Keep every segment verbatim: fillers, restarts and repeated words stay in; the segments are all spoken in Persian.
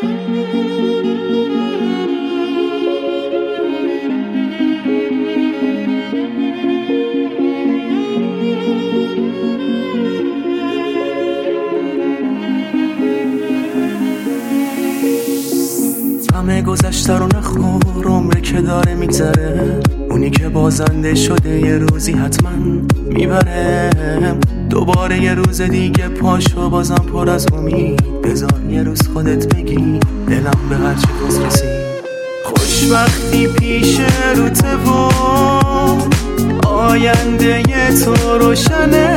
همه گذشته رو نخور، عمره که داره میگذره، اونی که بازنده شده یه روزی حتما میبره. دوباره یه روز دیگه پاشو بازم پر از امید، بذار یه روز خودت بگی دلم به هر چی باز رسید. خوشبختی پیش روته و آینده تو روشنه،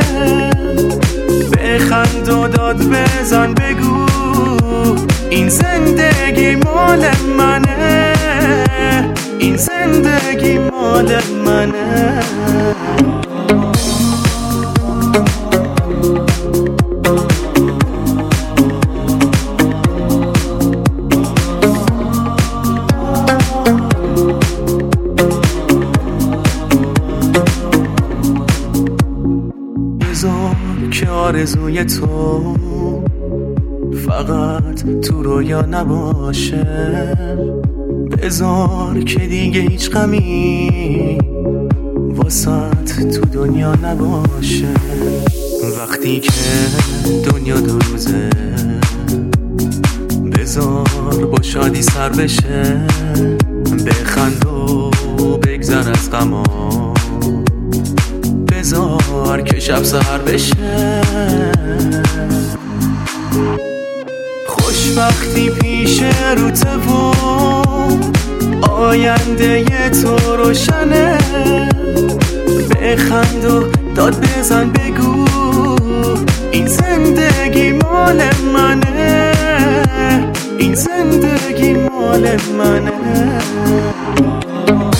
بخند و داد بزن بگو این زندگی مال منه، این زندگی مال منه. بذار که آرزوی تو فقط تو رویا نباشه، بذار که دیگه هیچ غمی واسط تو دنیا نباشه. وقتی که دنیا دو روزه بذار با شادی سر بشه، بخند و بگذر از غما، بذار که شب سحر بشه. خوشبختی پیش روته و آینده تو روشنه، بخند و داد بزن بگو این زندگی مال منه، این زندگی مال منه.